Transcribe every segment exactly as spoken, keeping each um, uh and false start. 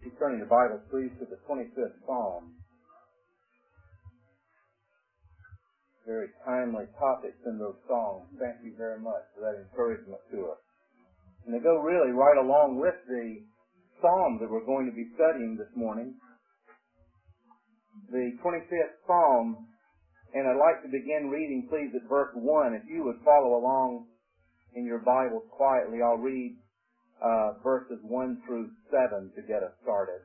Keep turning the Bible, please, to the twenty-fifth Psalm. Very timely topics in those Psalms. Thank you very much for that encouragement to us. And they go really right along with the Psalm that we're going to be studying this morning. The twenty-fifth Psalm, and I'd like to begin reading, please, at verse one. If you would follow along in your Bibles quietly, I'll read uh, verses one through seven to get us started.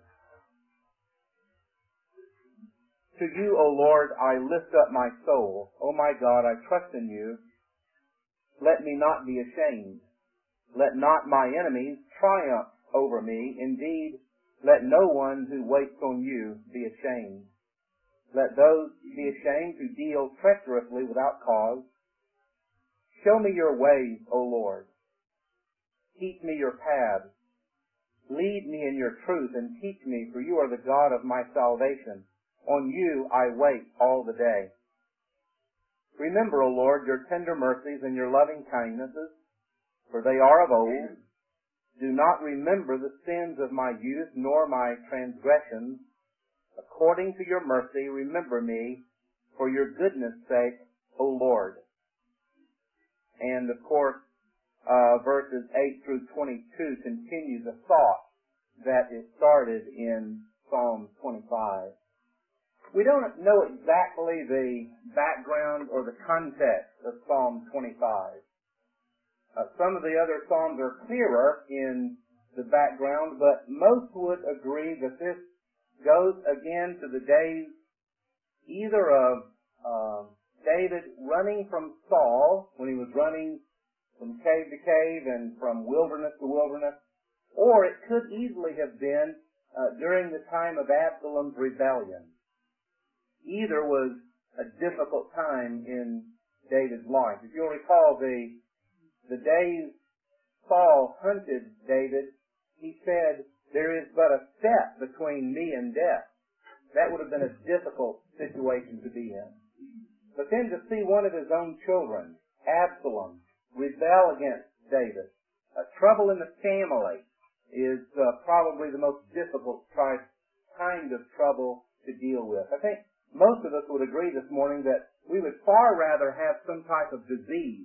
To you, O Lord, I lift up my soul. O my God, I trust in you. Let me not be ashamed. Let not my enemies triumph over me. Indeed, let no one who waits on you be ashamed. Let those be ashamed who deal treacherously without cause. Show me your ways, O Lord. Teach me your paths. Lead me in your truth and teach me, for you are the God of my salvation. On you I wait all the day. Remember, O Lord, your tender mercies and your loving kindnesses, for they are of old. Do not remember the sins of my youth, nor my transgressions. According to your mercy, remember me, for your goodness' sake, O Lord. And, of course, uh, verses eight through twenty-two continue the thought that is started in Psalm twenty-five. We don't know exactly the background or the context of Psalm twenty-five. Uh, some of the other Psalms are clearer in the background, but most would agree that this goes again to the days either of uh, David running from Saul, when he was running from cave to cave and from wilderness to wilderness, or it could easily have been uh, during the time of Absalom's rebellion. Either was a difficult time in David's life. If you'll recall, the the days Saul hunted David, he said, there is but a step between me and death. That would have been a difficult situation to be in. But then to see one of his own children, Absalom, rebel against David, uh, trouble in the family is uh, probably the most difficult type, kind of trouble to deal with. I think most of us would agree this morning that we would far rather have some type of disease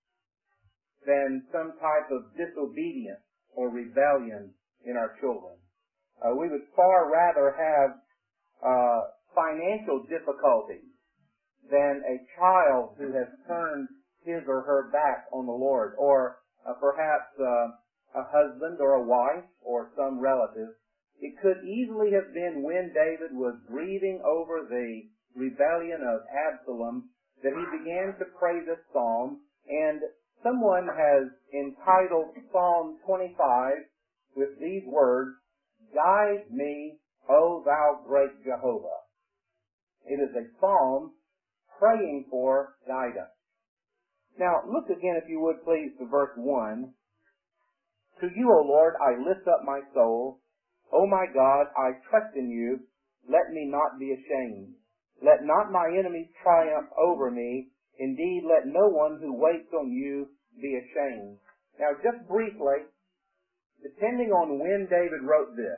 than some type of disobedience or rebellion in our children. Uh, we would far rather have uh, financial difficulties than a child who has turned his or her back on the Lord, or uh, perhaps uh, a husband or a wife or some relative. It could easily have been when David was grieving over the rebellion of Absalom that he began to pray this psalm, and someone has entitled Psalm twenty-five with these words, Guide me, O thou great Jehovah. It is a psalm praying for guidance. Now, look again, if you would please, to verse one. To you, O Lord, I lift up my soul. O my God, I trust in you. Let me not be ashamed. Let not my enemies triumph over me. Indeed, let no one who waits on you be ashamed. Now, just briefly, depending on when David wrote this,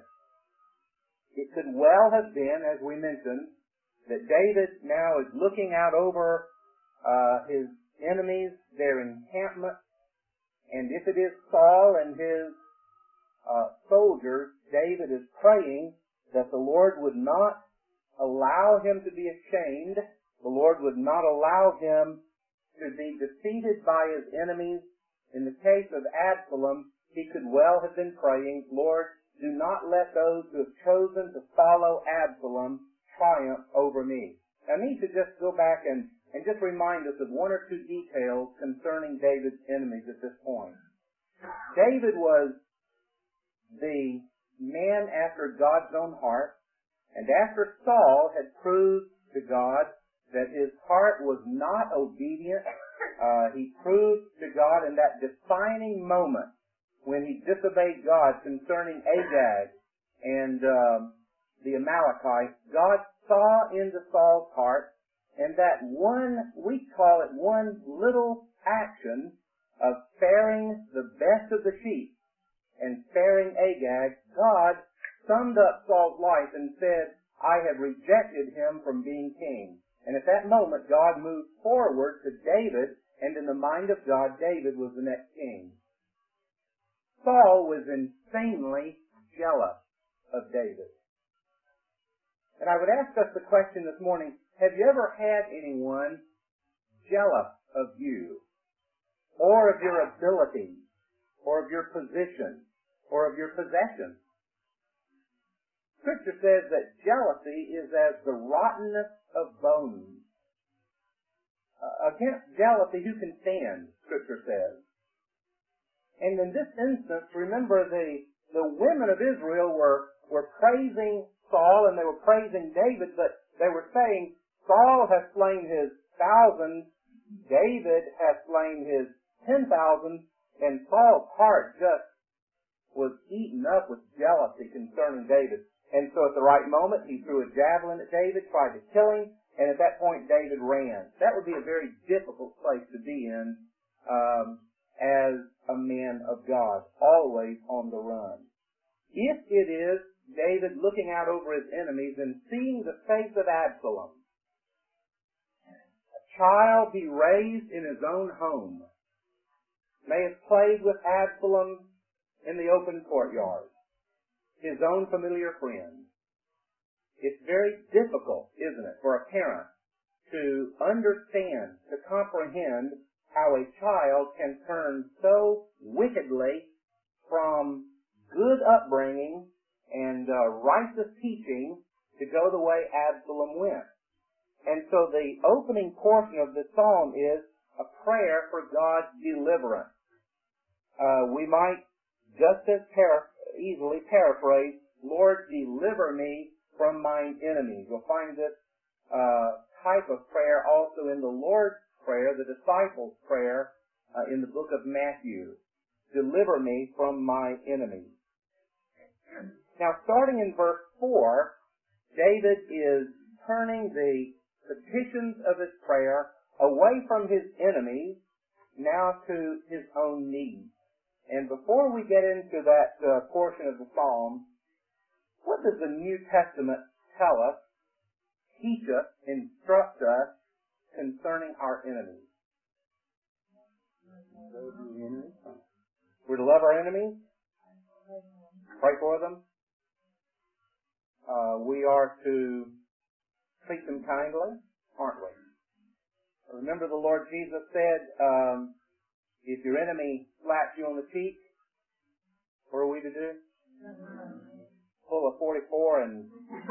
it could well have been, as we mentioned, that David now is looking out over uh, his enemies, their encampment, and if it is Saul and his uh, soldiers, David is praying that the Lord would not allow him to be ashamed. The Lord would not allow him to be defeated by his enemies. In the case of Absalom, he could well have been praying, Lord, do not let those who have chosen to follow Absalom triumph over me. I need to just go back and, and just remind us of one or two details concerning David's enemies at this point. David was the man after God's own heart, and after Saul had proved to God that his heart was not obedient, uh, he proved to God in that defining moment when he disobeyed God concerning Agag and um, the Amalekites. God saw into Saul's heart, and that one, we call it one little action of sparing the best of the sheep and sparing Agag, God summed up Saul's life and said, I have rejected him from being king. And at that moment, God moved forward to David, and in the mind of God, David was the next king. Saul was insanely jealous of David. And I would ask us the question this morning, have you ever had anyone jealous of you, or of your ability, or of your position, or of your possession? Scripture says that jealousy is as the rottenness of bones. Uh, against jealousy, who can stand, Scripture says. And in this instance, remember the, the women of Israel were, were praising Saul and they were praising David, but they were saying, Saul has slain his thousands, David has slain his ten thousands, and Saul's heart just was eaten up with jealousy concerning David. And so at the right moment, he threw a javelin at David, tried to kill him, and at that point David ran. That would be a very difficult place to be in um, as a man of God, always on the run. If it is David looking out over his enemies and seeing the face of Absalom, a child he raised in his own home, may have played with Absalom in the open courtyard, his own familiar friend. It's very difficult, isn't it, for a parent to understand, to comprehend how a child can turn so wickedly from good upbringing and uh, righteous teaching to go the way Absalom went. And so the opening portion of the psalm is a prayer for God's deliverance. Uh, we might just as para- easily paraphrase, Lord, deliver me from mine enemies. You'll find this uh, type of prayer also in the Lord's Prayer, the disciples' prayer uh, in the book of Matthew. Deliver me from my enemies. Now, starting in verse four, David is turning the petitions of his prayer away from his enemies now to his own needs. And before we get into that uh, portion of the psalm, what does the New Testament tell us, teach us, instruct us concerning our enemies? We're to love our enemies, pray for them. Uh, we are to treat them kindly, aren't we? Remember the Lord Jesus said, um, if your enemy slaps you on the cheek, what are we to do? Pull a forty-four and...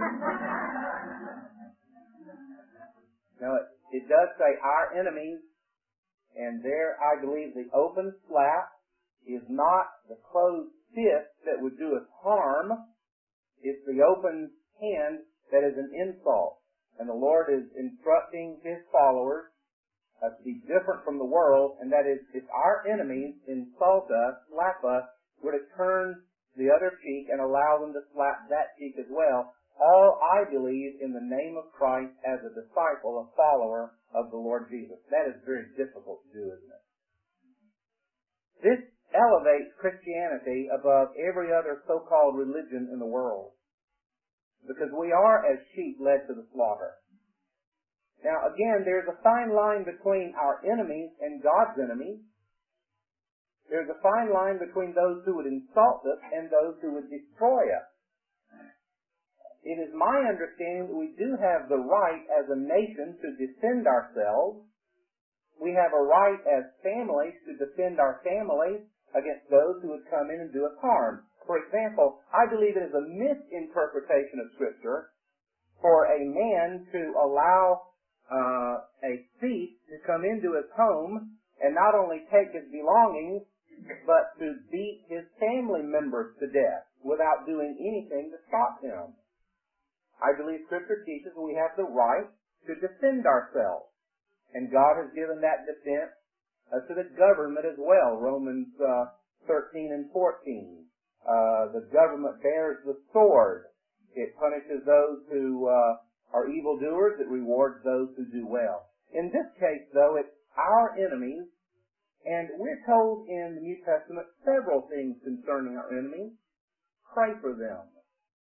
Now, it, it does say our enemies, and there I believe the open slap is not the closed fist that would do us harm. It's the open hand that is an insult. And the Lord is instructing His followers uh, to be different from the world, and that is, if our enemies insult us, slap us, we're to turn the other cheek and allow them to slap that cheek as well. All, I believe, in the name of Christ as a disciple, a follower of the Lord Jesus. That is very difficult to do, isn't it? This elevates Christianity above every other so-called religion in the world, because we are as sheep led to the slaughter. Now, again, there's a fine line between our enemies and God's enemies. There's a fine line between those who would insult us and those who would destroy us. It is my understanding that we do have the right as a nation to defend ourselves. We have a right as families to defend our families against those who would come in and do us harm. For example, I believe it is a misinterpretation of Scripture for a man to allow uh, a thief to come into his home and not only take his belongings, but to beat his family members to death without doing anything to stop him. I believe Scripture teaches we have the right to defend ourselves. And God has given that defense uh, to the government as well. Romans uh, thirteen and fourteen. Uh, the government bears the sword. It punishes those who uh, are evildoers. It rewards those who do well. In this case, though, it's our enemies. And we're told in the New Testament several things concerning our enemies. Pray for them.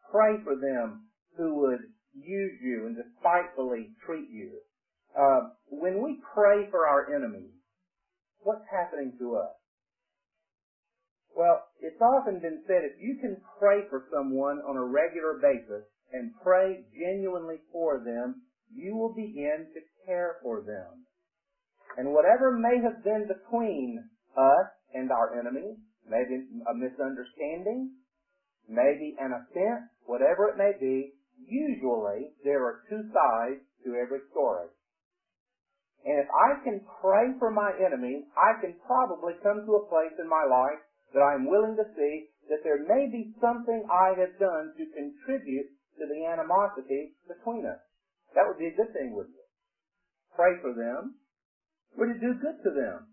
pray for them who would use you and despitefully treat you. Uh, when we pray for our enemies, what's happening to us? Well, it's often been said if you can pray for someone on a regular basis and pray genuinely for them, you will begin to care for them. And whatever may have been between us and our enemies, maybe a misunderstanding, maybe an offense, whatever it may be, usually there are two sides to every story. And if I can pray for my enemies, I can probably come to a place in my life that I'm willing to see that there may be something I have done to contribute to the animosity between us. That would be a good thing, wouldn't it? Pray for them. Would it do good to them?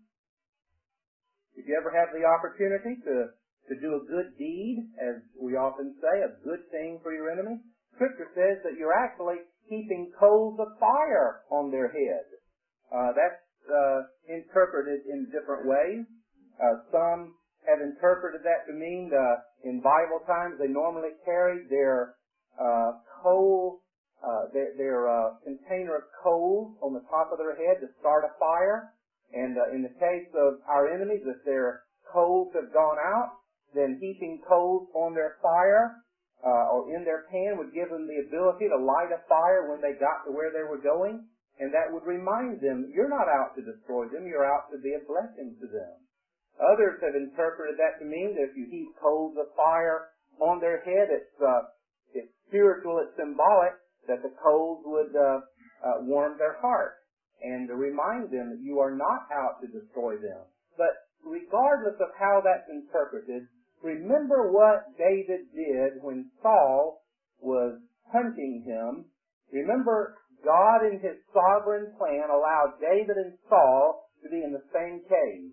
If you ever have the opportunity to, to do a good deed, as we often say, a good thing for your enemy, Scripture says that you're actually heaping coals of fire on their head. Uh, that's uh, interpreted in different ways. Uh, some have interpreted that to mean uh, in Bible times they normally carried their uh, coal, uh, their, their uh, container of coals on the top of their head to start a fire. And uh, in the case of our enemies, if their coals have gone out, then heaping coals on their fire uh, or in their pan would give them the ability to light a fire when they got to where they were going. And that would remind them, you're not out to destroy them, you're out to be a blessing to them. Others have interpreted that to mean that if you heap coals of fire on their head, it's, uh, it's spiritual, it's symbolic, that the coals would uh, uh, warm their heart and to remind them that you are not out to destroy them. But regardless of how that's interpreted, remember what David did when Saul was hunting him. Remember, God in His sovereign plan allowed David and Saul to be in the same cave.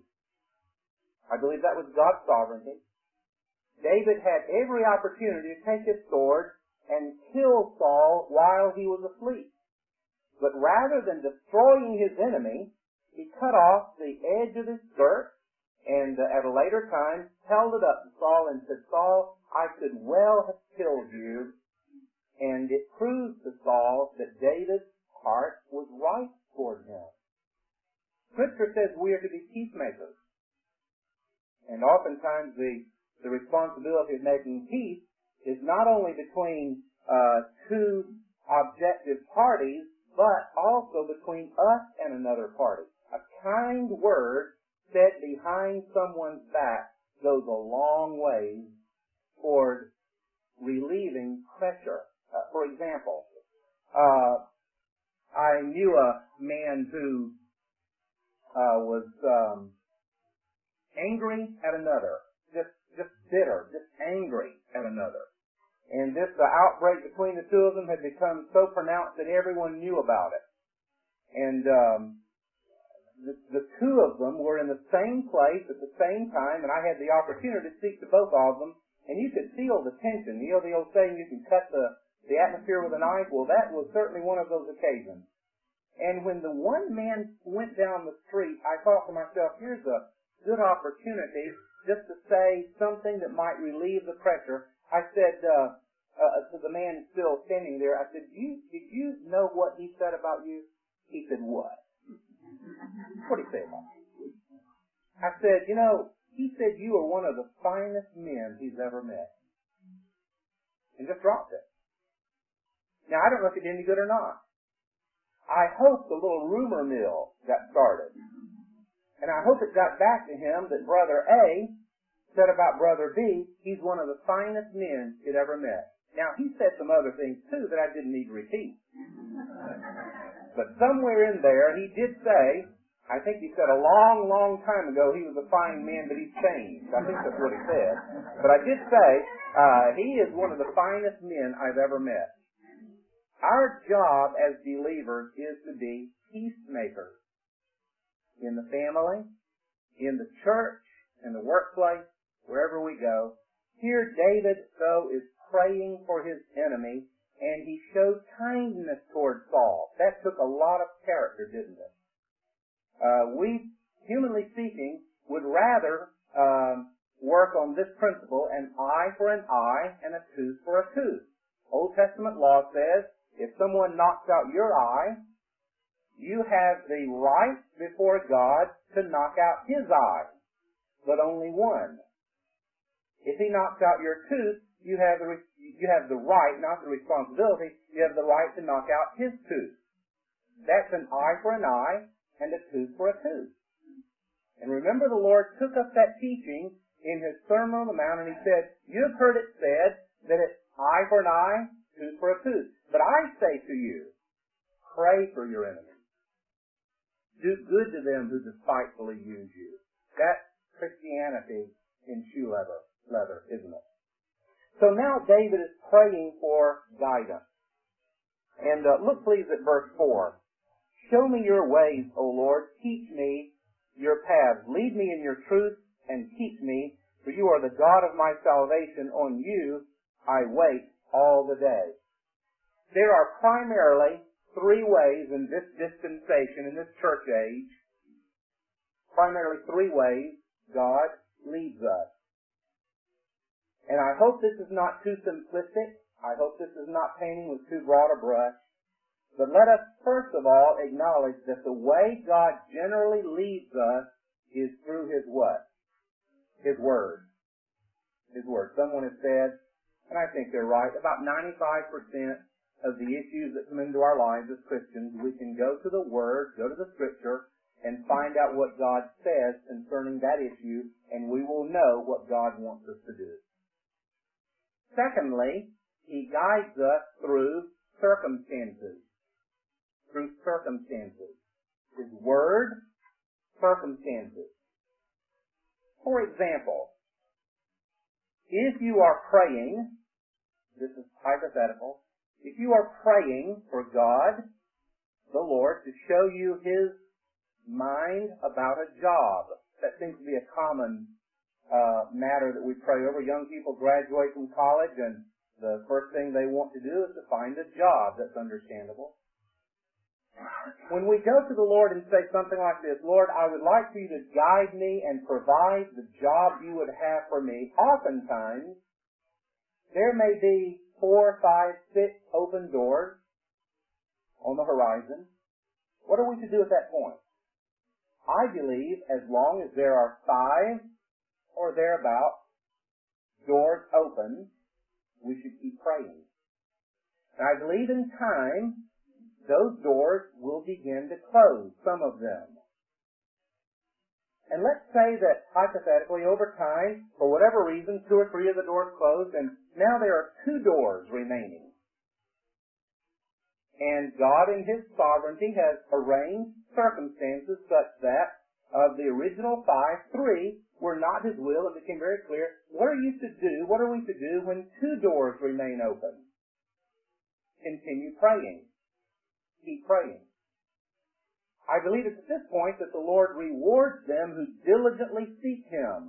I believe that was God's sovereignty. David had every opportunity to take his sword and kill Saul while he was asleep. But rather than destroying his enemy, he cut off the edge of his skirt and uh, at a later time held it up to Saul and said, Saul, I could well have killed you. And it proves to Saul that David's heart was right toward him. Scripture says we are to be peacemakers. And oftentimes the, the responsibility of making peace is not only between uh, two objective parties, but also between us and another party. A kind word said behind someone's back goes a long way toward relieving pressure. Uh, for example, uh, I knew a man who uh, was um, angry at another, just just bitter, just angry at another. And this uh, outbreak between the two of them had become so pronounced that everyone knew about it. And um, the, the two of them were in the same place at the same time, and I had the opportunity to speak to both of them, and you could feel the tension. You know the old saying, you can cut the, the atmosphere with a knife? Well, that was certainly one of those occasions. And when the one man went down the street, I thought to myself, here's a good opportunity just to say something that might relieve the pressure. I said uh, uh, to the man still standing there, I said, you, did you know what he said about you? He said, what? What did he say about you? I said, you know, he said you are one of the finest men he's ever met. And just dropped it. Now, I don't know if it did any good or not. I hope the little rumor mill got started. And I hope it got back to him that Brother A said about Brother B, he's one of the finest men he'd ever met. Now, he said some other things, too, that I didn't need to repeat. But somewhere in there, he did say, I think he said a long, long time ago he was a fine man, but he's changed. I think that's what he said. But I did say, uh, he is one of the finest men I've ever met. Our job as believers is to be peacemakers. In the family, in the church, in the workplace, wherever we go. Here David, though, is praying for his enemy, and he showed kindness toward Saul. That took a lot of character, didn't it? Uh, we, humanly speaking, would rather um, work on this principle, an eye for an eye and a tooth for a tooth. Old Testament law says if someone knocks out your eye, you have the right before God to knock out his eye, but only one. If he knocks out your tooth, you have the you have the right, not the responsibility, you have the right to knock out his tooth. That's an eye for an eye and a tooth for a tooth. And remember, the Lord took up that teaching in his Sermon on the Mount, and he said, you've heard it said that it's eye for an eye, tooth for a tooth. But I say to you, pray for your enemies. Do good to them who despitefully use you. That's Christianity in shoe leather, leather, isn't it? So now David is praying for guidance. And uh, look please at verse four. Show me your ways, O Lord. Teach me your paths. Lead me in your truth and teach me, for you are the God of my salvation. On you I wait all the day. There are primarily three ways in this dispensation, in this church age, primarily three ways God leads us. And I hope this is not too simplistic. I hope this is not painting with too broad a brush. But let us first of all acknowledge that the way God generally leads us is through His what? His Word. His Word. Someone has said, and I think they're right, about ninety-five percent of the issues that come into our lives as Christians, we can go to the Word, go to the Scripture, and find out what God says concerning that issue, and we will know what God wants us to do. Secondly, He guides us through circumstances. Through circumstances. His Word, circumstances. For example, if you are praying, this is hypothetical, if you are praying for God, the Lord, to show you His mind about a job, that seems to be a common uh, matter that we pray over. Young people graduate from college and the first thing they want to do is to find a job. That's understandable. When we go to the Lord and say something like this, Lord, I would like for you to guide me and provide the job you would have for me, oftentimes there may be four, five, six open doors on the horizon. What are we to do at that point? I believe as long as there are five or thereabouts doors open, we should keep praying. And I believe in time, those doors will begin to close, some of them. And let's say that, hypothetically, over time, for whatever reason, two or three of the doors closed, and now there are two doors remaining. And God in His sovereignty has arranged circumstances such that of the original five, three were not His will. It became very clear. What are you to do? What are we to do when two doors remain open? Continue praying. Keep praying. I believe it's at this point that the Lord rewards them who diligently seek Him.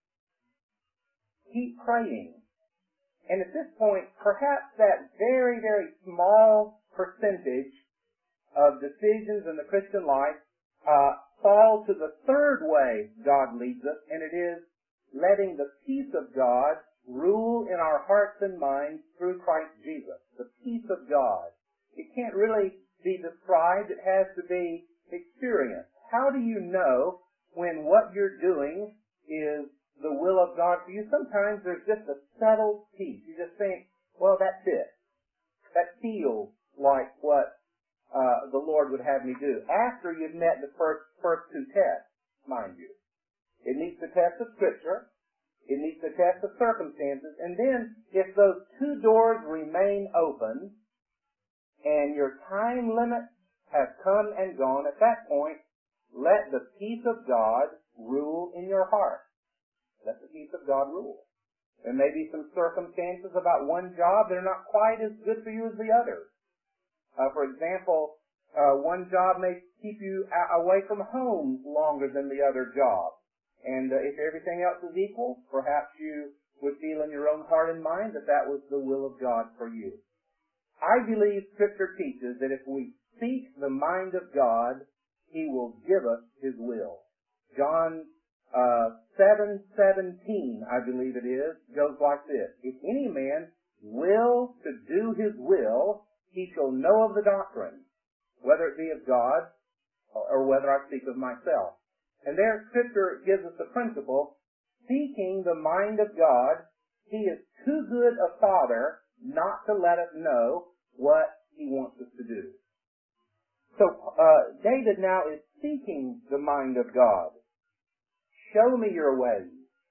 Keep praying. And at this point, perhaps that very, very small percentage of decisions in the Christian life uh, fall to the third way God leads us, and it is letting the peace of God rule in our hearts and minds through Christ Jesus. The peace of God. It can't really be described. It has to be experienced. How do you know when what you're doing is the will of God for you? Sometimes there's just a settled peace. You just think, well, that's it. That feels like what uh, the Lord would have me do. After you've met the first, first two tests, mind you. It needs to test the Scripture. It needs to test the circumstances. And then, if those two doors remain open, and your time limit has come and gone, at that point, let the peace of God rule in your heart. Let the peace of God rule. There may be some circumstances about one job that are not quite as good for you as the other. Uh, for example, uh, one job may keep you a- away from home longer than the other job. And uh, if everything else is equal, perhaps you would feel in your own heart and mind that that was the will of God for you. I believe Scripture teaches that if we seek the mind of God, He will give us His will. John uh, seven seventeen, I believe it is, goes like this. If any man will to do his will, he shall know of the doctrine, whether it be of God or whether I speak of myself. And there Scripture gives us the principle, seeking the mind of God. He is too good a Father not to let us know what he wants us to do. So uh, David now is seeking the mind of God. Show me your ways.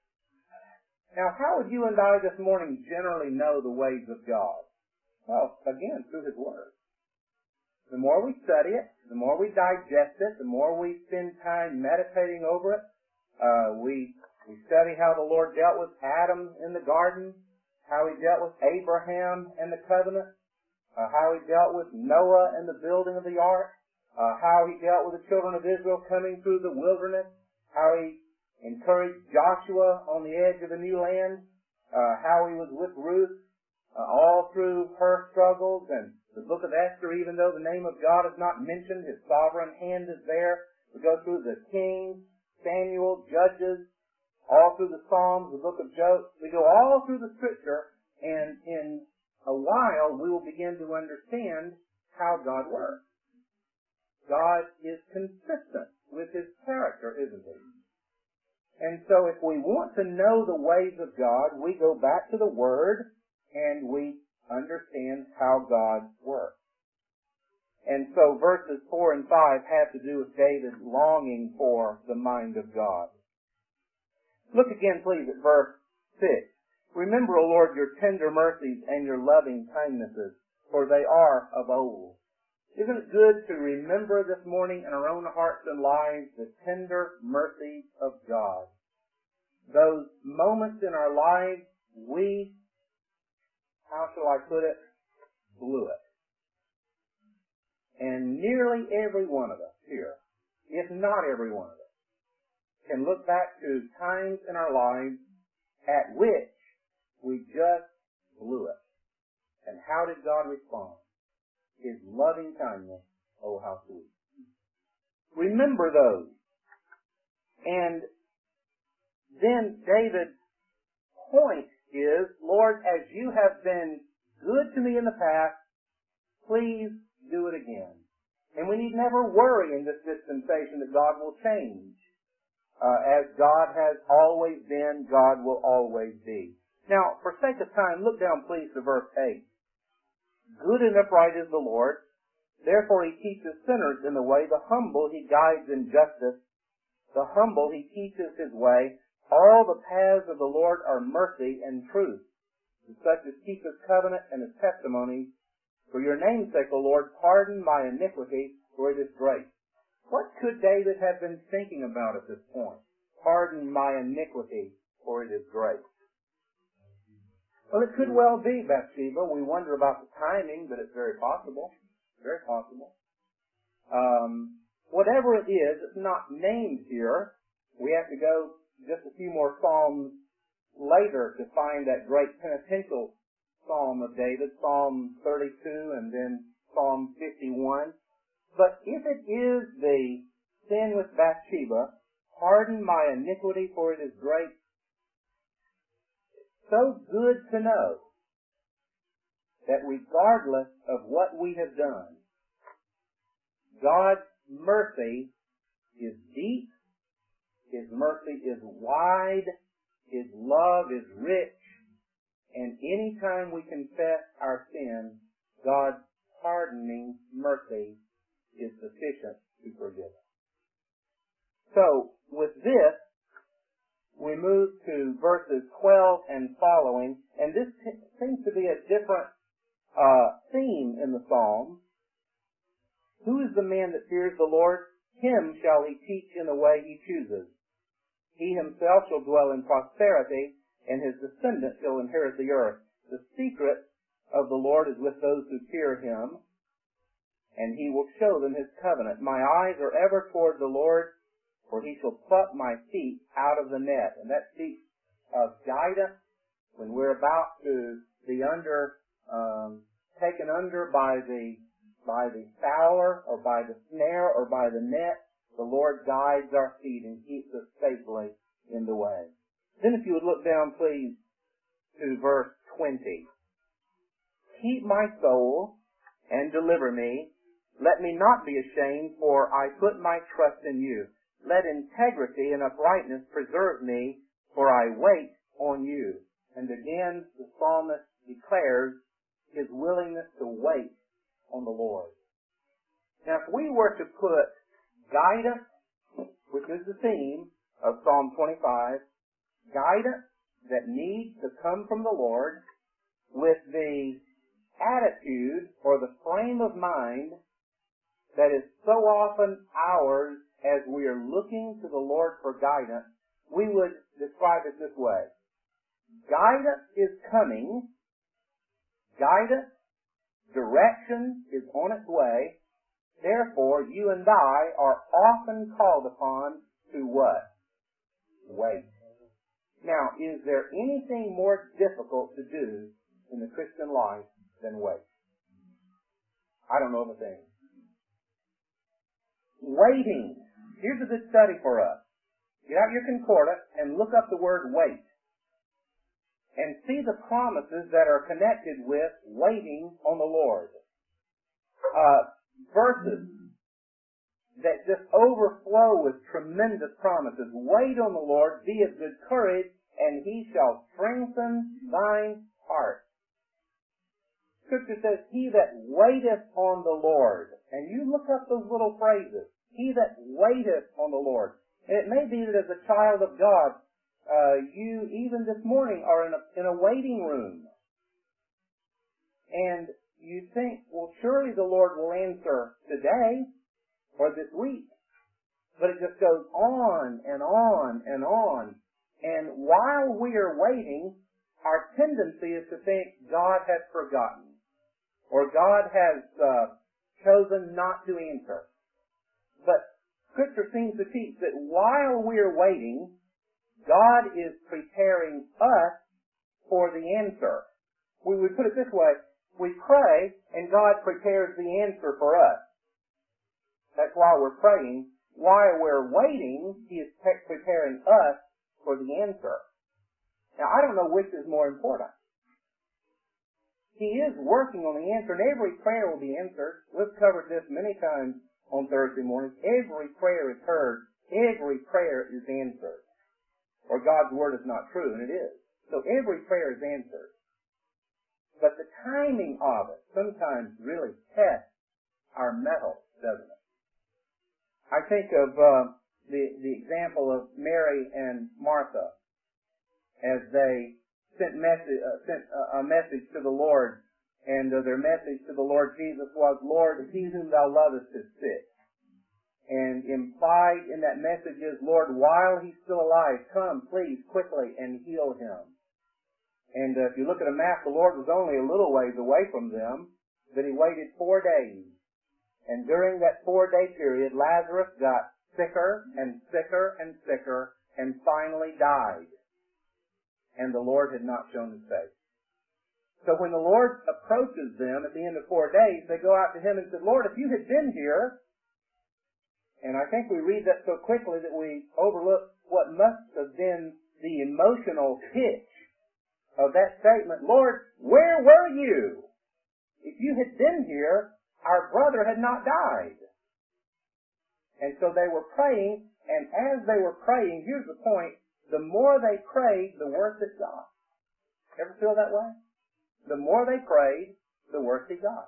Now, how would you and I this morning generally know the ways of God? Well, again, through his Word. The more we study it, the more we digest it, the more we spend time meditating over it. Uh, we, we study how the Lord dealt with Adam in the garden, how he dealt with Abraham and the covenant, uh, how he dealt with Noah and the building of the ark, uh, how he dealt with the children of Israel coming through the wilderness, how he encouraged Joshua on the edge of the new land, uh, how he was with Ruth uh, all through her struggles, and the book of Esther, even though the name of God is not mentioned, his sovereign hand is there. We go through the Kings, Samuel, Judges, all through the Psalms, the book of Job. We go all through the Scripture, and in a while we will begin to understand how God works. God is consistent with his character, isn't he? And so if we want to know the ways of God, we go back to the Word and we understand how God works. And so verses four and five have to do with David longing for the mind of God. Look again, please, at verse six. Remember, O Lord, your tender mercies and your loving kindnesses, for they are of old. Isn't it good to remember this morning in our own hearts and lives the tender mercies of God? Those moments in our lives, we, how shall I put it, blew it. And nearly every one of us here, if not every one of us, can look back to times in our lives at which we just blew it. And how did God respond? His loving kindness, oh how sweet. Remember those. And then David's point is, Lord, as you have been good to me in the past, please do it again. And we need never worry in this dispensation that God will change. Uh, as God has always been, God will always be. Now, for sake of time, look down please to verse eight. Good and upright is the Lord, therefore he teaches sinners in the way. The humble he guides in justice. The humble he teaches his way. All the paths of the Lord are mercy and truth, to such as keep his covenant and his testimonies. For your name's sake, O Lord, pardon my iniquity, for it is great. What could David have been thinking about at this point? Pardon my iniquity, for it is great. Well, it could well be Bathsheba. We wonder about the timing, but it's very possible. Very possible. Um, whatever it is, it's not named here. We have to go just a few more Psalms later to find that great penitential Psalm of David, Psalm thirty-two and then Psalm fifty-one. But if it is the sin with Bathsheba, pardon my iniquity, for it is great. So good to know that regardless of what we have done, God's mercy is deep, his mercy is wide, his love is rich, and any time we confess our sin, God's pardoning mercy is sufficient to forgive us. So, with this, we move to verses twelve and following, and this t- seems to be a different uh, theme in the Psalms. Who is the man that fears the Lord? Him shall he teach in the way he chooses. He himself shall dwell in prosperity, and his descendants shall inherit the earth. The secret of the Lord is with those who fear him, and he will show them his covenant. My eyes are ever toward the Lord, for he shall pluck my feet out of the net. And that speaks of guidance when we're about to be under, um, taken under by the, by the fowler or by the snare or by the net. The Lord guides our feet and keeps us safely in the way. Then if you would look down, please, to verse twenty. keep my soul and deliver me. Let me not be ashamed, for I put my trust in you. Let integrity and uprightness preserve me, for I wait on you. And again, the psalmist declares his willingness to wait on the Lord. Now, if we were to put guidance, which is the theme of Psalm twenty-five, guidance that needs to come from the Lord, with the attitude or the frame of mind that is so often ours as we are looking to the Lord for guidance, we would describe it this way. Guidance is coming. Guidance, direction is on its way. Therefore, you and I are often called upon to what? Wait. Now, is there anything more difficult to do in the Christian life than wait? I don't know of a thing. Waiting. Here's a good study for us. Get out your concordance and look up the word wait. And see the promises that are connected with waiting on the Lord. Uh, verses that just overflow with tremendous promises. Wait on the Lord, be of good courage, and he shall strengthen thine heart. Scripture says, he that waiteth on the Lord. And you look up those little phrases. He that waiteth on the Lord. And it may be that as a child of God, uh, you even this morning are in a, in a waiting room. And you think, well, surely the Lord will answer today or this week. But it just goes on and on and on. And while we are waiting, our tendency is to think God has forgotten or God has uh, chosen not to answer. But Scripture seems to teach that while we are waiting, God is preparing us for the answer. We would put it this way. We pray, and God prepares the answer for us. That's why we're praying. While we're waiting, He is preparing us for the answer. Now, I don't know which is more important. He is working on the answer, and every prayer will be answered. We've covered this many times on Thursday mornings. Every prayer is heard. Every prayer is answered. Or God's Word is not true, and it is. So every prayer is answered. But the timing of it sometimes really tests our mettle, doesn't it? I think of uh, the, the example of Mary and Martha as they sent, message, uh, sent a, a message to the Lord, and uh, their message to the Lord Jesus was, Lord, he whom thou lovest is sick. And implied in that message is, Lord, while he's still alive, come, please, quickly, and heal him. And uh, if you look at a map, the Lord was only a little ways away from them, but he waited four days. And during that four-day period, Lazarus got sicker and sicker and sicker and finally died. And the Lord had not shown his face. So when the Lord approaches them at the end of four days, they go out to him and said, Lord, if you had been here, and I think we read that so quickly that we overlook what must have been the emotional pitch of that statement. Lord, where were you? If you had been here, our brother had not died. And so they were praying, and as they were praying, here's the point, the more they prayed, the worse it got. Ever feel that way? The more they prayed, the worse it got.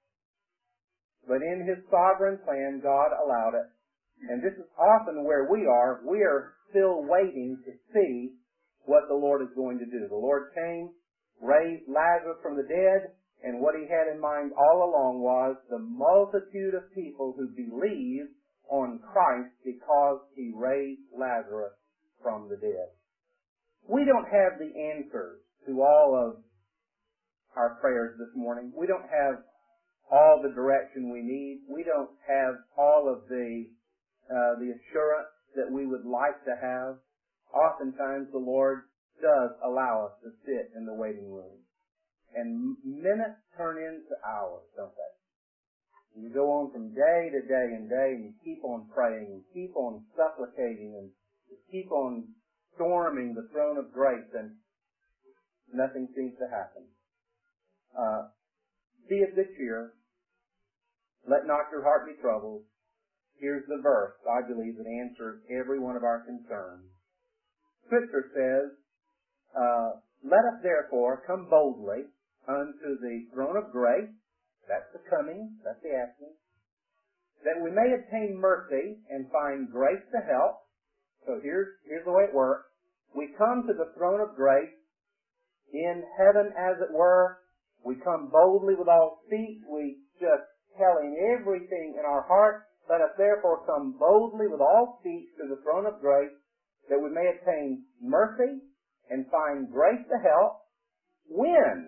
But in his sovereign plan, God allowed it. And this is often where we are. We are still waiting to see what the Lord is going to do. The Lord came, raised Lazarus from the dead, and what he had in mind all along was the multitude of people who believed on Christ because he raised Lazarus from the dead. We don't have the answers to all of our prayers this morning. We don't have all the direction we need. We don't have all of the uh, the assurance that we would like to have. Oftentimes the Lord does allow us to sit in the waiting room. And minutes turn into hours, don't they? And you go on from day to day and day, and you keep on praying, and keep on supplicating, and you keep on storming the throne of grace, and nothing seems to happen. Uh, Be of good cheer. Let not your heart be troubled. Here's the verse, I believe, that answers every one of our concerns. Scripture says, uh, let us therefore come boldly unto the throne of grace. That's the coming, that's the asking. That we may obtain mercy and find grace to help. So here's, here's the way it works. We come to the throne of grace in heaven, as it were. We come boldly with all speech. We just tell Him everything in our heart. Let us therefore come boldly with all speech to the throne of grace, that we may obtain mercy and find grace to help. When?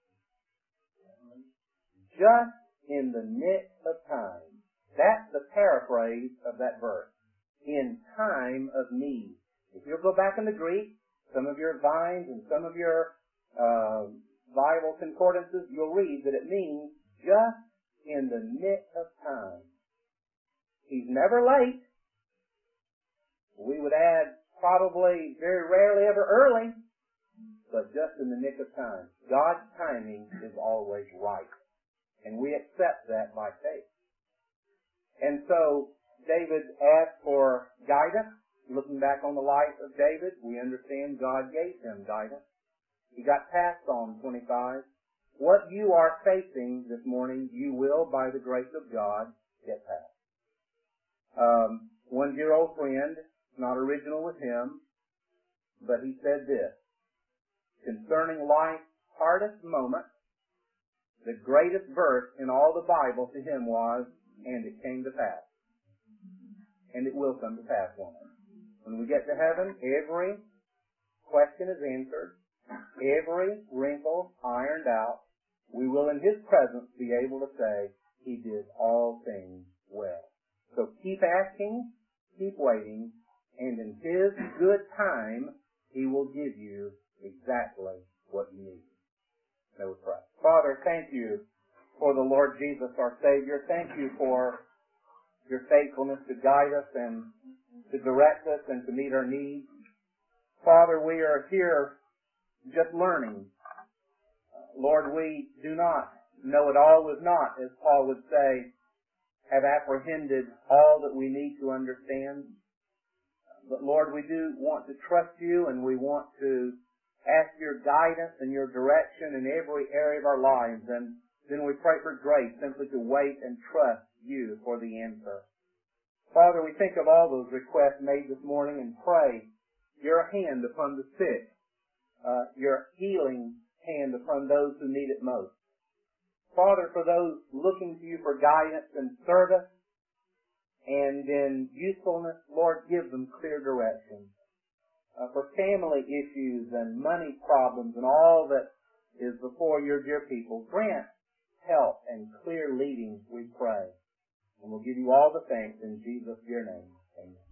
Just in the nick of time. That's the paraphrase of that verse. In time of need. If you'll go back in the Greek, some of your Vines and some of your uh, Bible concordances, you'll read that it means just in the nick of time. He's never late. We would add probably very rarely ever early, but just in the nick of time. God's timing is always right. And we accept that by faith. And so David asked for guidance. Looking back on the life of David, we understand God gave him guidance. He got past Psalm twenty-five. What you are facing this morning, you will, by the grace of God, get past. Um, one dear old friend, not original with him, but he said this, concerning life's hardest moment, the greatest verse in all the Bible to him was, and it came to pass. And it will come to pass one day. When we get to heaven, every question is answered, every wrinkle ironed out. We will in His presence be able to say, He did all things well. So keep asking, keep waiting, and in His good time, He will give you exactly what you need. Let us pray. Father, thank you for the Lord Jesus, our Savior. Thank you for your faithfulness to guide us and to direct us and to meet our needs. Father, we are here just learning. Lord, we do not know it all, was not, as Paul would say, have apprehended all that we need to understand. But Lord, we do want to trust you, and we want to ask your guidance and your direction in every area of our lives. And then we pray for grace simply to wait and trust you for the answer. Father, we think of all those requests made this morning and pray your hand upon the sick, uh, your healing hand upon those who need it most. Father, for those looking to you for guidance and service and in usefulness, Lord, give them clear direction. Uh, for family issues and money problems and all that is before your dear people, grant help and clear leading, we pray. And we'll give you all the thanks in Jesus' dear name. Amen.